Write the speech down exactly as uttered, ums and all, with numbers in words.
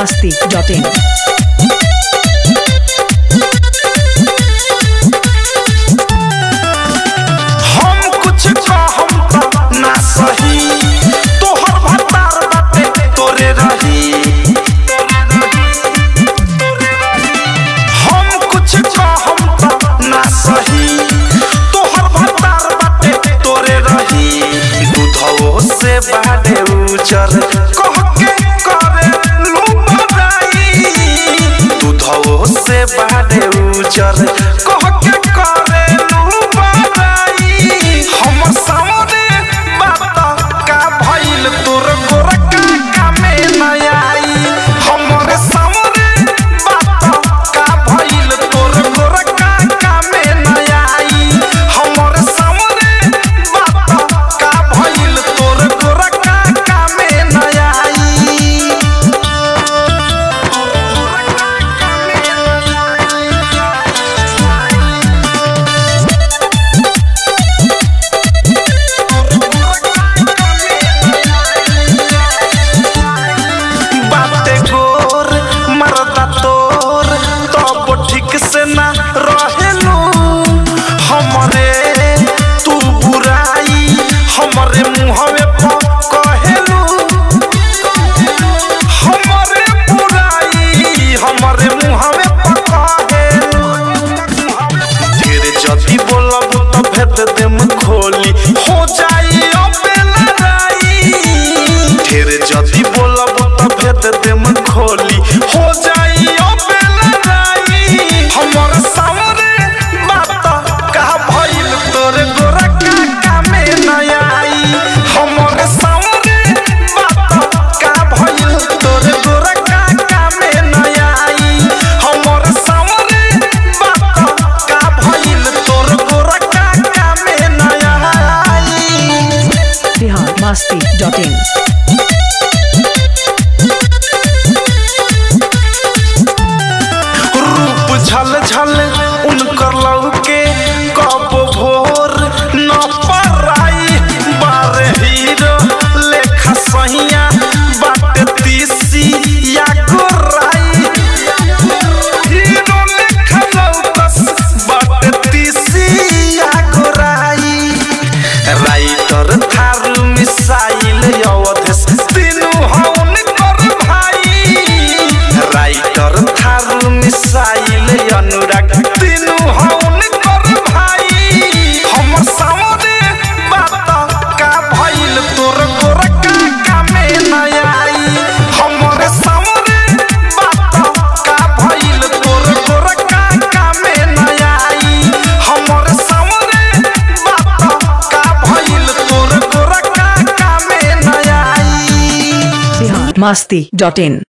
masti dot in. बाडे उचर कह के करे लू बदाई दूधो से बाडे उचर कह के करे लू बदाई हमर सामने बात का भइल तोर गोरका कामे न आई हमर सामने बात का भइल तोर गोरका कामे न आई हमर सामने बात का भइल तोर हमरे मुहवे कहेलू हमरे बुराई हमरे मुहवे कहेलू ढेर जदी बोलब त भेद देम खोली हो जाई अबे लड़ाई ढेर जदी बोलब त भेद देम खोली हो जाई अबे लड़ाई हमर सामने बात का भइल तोरे गोरा का कामे न masti dot in. रूप झल झल उनकर लौके कब भोर न पराई बारे हीरो लेखा सहिया बाट तीसी या गोराई हीरो लेखा लौकस बाट तीसी या गोराई राइटर थारू मिसाइल अवधेश तीनू हौन कर भाई राइटर थारू मिसाइल अनुराग तीनू हौन कर भाई हमर सामने बात का भइल तोर गोरका कामे न आई हमर सामने बात का भइल तोर गोरका कामे न आई हमर सामने बात का भइल तोर गोरका कामे न आई masti dot in.